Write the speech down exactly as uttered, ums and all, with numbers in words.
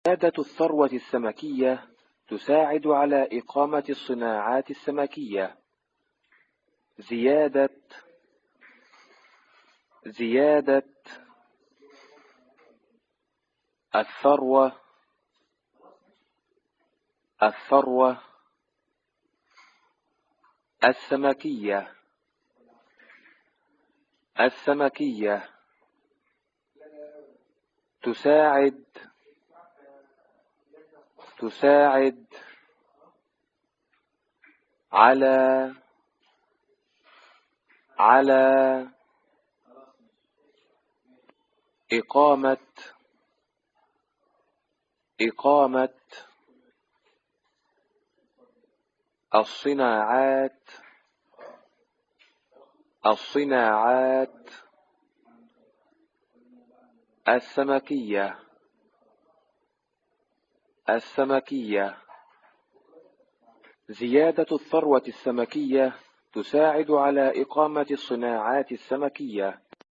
زيادة الثروة السمكية تساعد على إقامة الصناعات السمكية. زيادة زيادة الثروة الثروة السمكية السمكية تساعد تساعد على على إقامة إقامة الصناعات الصناعات السمكية السمكية زيادة الثروة السمكية تساعد على إقامة الصناعات السمكية.